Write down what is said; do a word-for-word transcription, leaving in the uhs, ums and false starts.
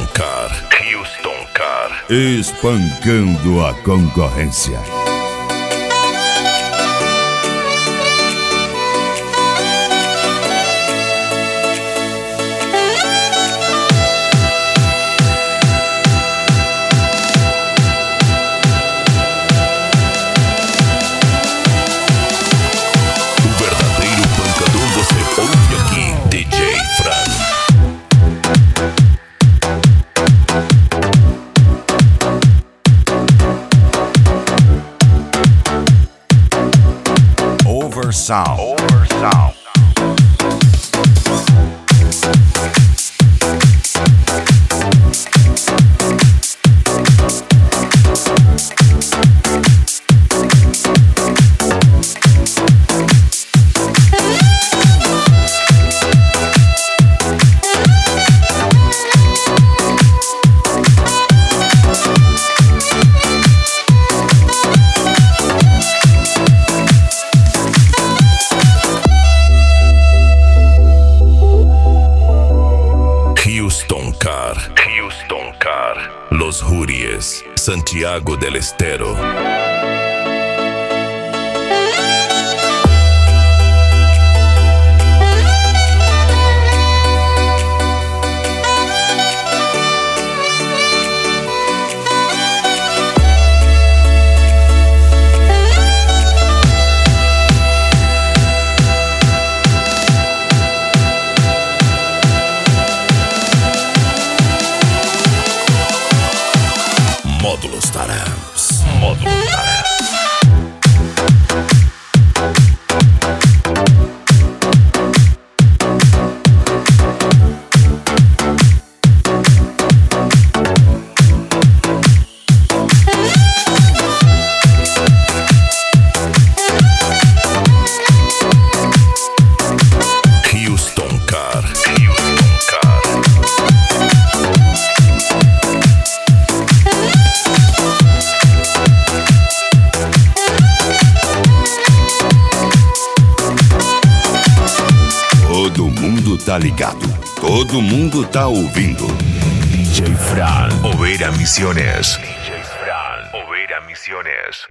Houston Car. Houston Car. Espancando a concorrência. O verdadeiro pancador você ouve aqui, D J Fran. Oversound. Oversound. Houston Car. Houston Car. Los Juries. Santiago del Estero. Módulos Tarams. Módulos Tarams. Houston Car. Houston Car. Todo mundo tá ligado. Todo mundo tá ouvindo. D J Fran. Oveira Misiones. D J Fran. Oveira Misiones.